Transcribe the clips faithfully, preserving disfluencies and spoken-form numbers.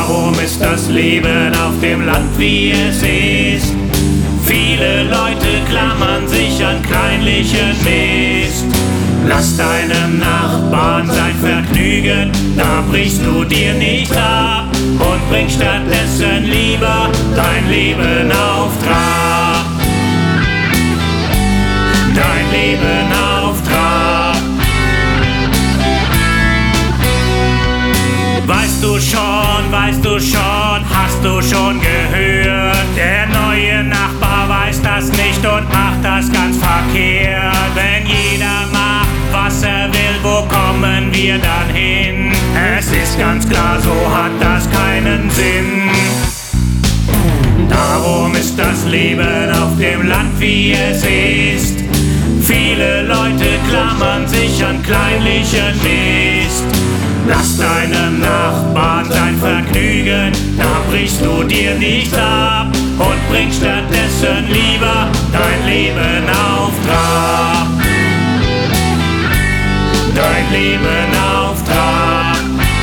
Darum ist das Leben auf dem Land, wie es ist. Viele Leute klammern sich an kleinlichen Mist. Lass deinem Nachbarn sein Vergnügen, da brichst du dir nicht ab und bring stattdessen lieber dein Leben auf Trab. Dein Leben auf Trab. Weißt du schon, weißt du schon, hast du schon gehört? Der neue Nachbar weiß das nicht und macht das ganz verkehrt. Wenn jeder macht, was er will, wo kommen wir dann hin? Es ist ganz klar, so hat das keinen Sinn. Darum ist das Leben auf dem Land, wie es ist. Viele Leute klammern sich an kleinlichen Mist. Lass deinem Nachbarn sein Vergnügen, da brichst du dir nicht ab und bring stattdessen lieber dein Leben auf Trab. Dein Leben auf Trab.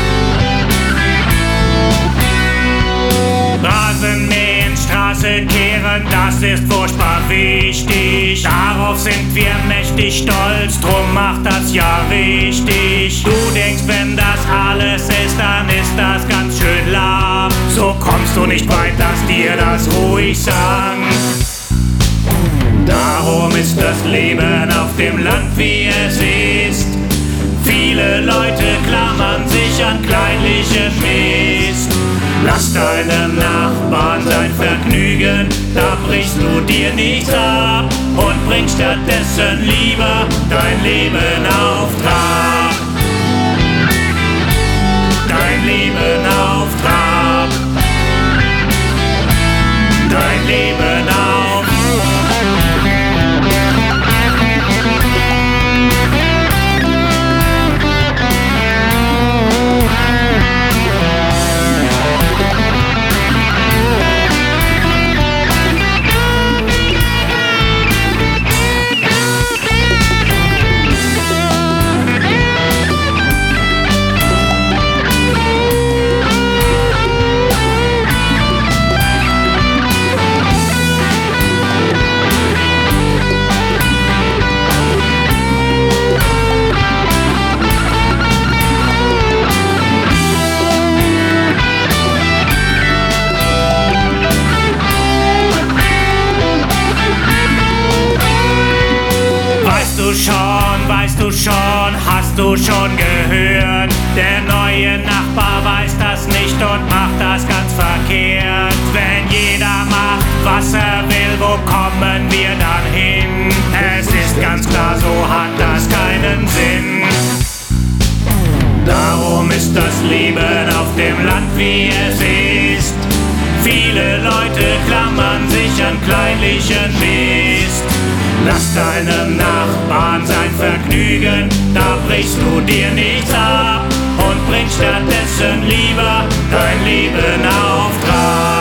Rasenmähen, Straße kehren, das ist furchtbar wichtig. Darauf sind wir mächtig stolz, drum macht das ja richtig. Du denkst, wenn das alles ist, dann ist das ganz schön lahm. So kommst du nicht weit, lass dir das ruhig sagen. Darum ist das Leben auf dem Land, wie es ist. Viele Leute klammern sich an kleinlichen Mist. Lass deinem Nachbarn sein Vergnügen, da brichst du dir nichts ab und bring stattdessen lieber dein Leben auf Trab. Dein Leben auf Trab. Dein Leben auf Trab. Schon, weißt du schon, hast du schon gehört? Der neue Nachbar weiß das nicht und macht das ganz verkehrt. Wenn jeder macht, was er will, wo kommen wir dann hin? Es ist ganz klar, so hat das keinen Sinn. Darum ist das Leben auf dem Land, wie es ist. Viele Leute klammern sich an kleinlichen Mist. Lass deinem Nachbarn sein Vergnügen, da brichst du dir nichts ab und bring stattdessen lieber dein Leben auf Trab.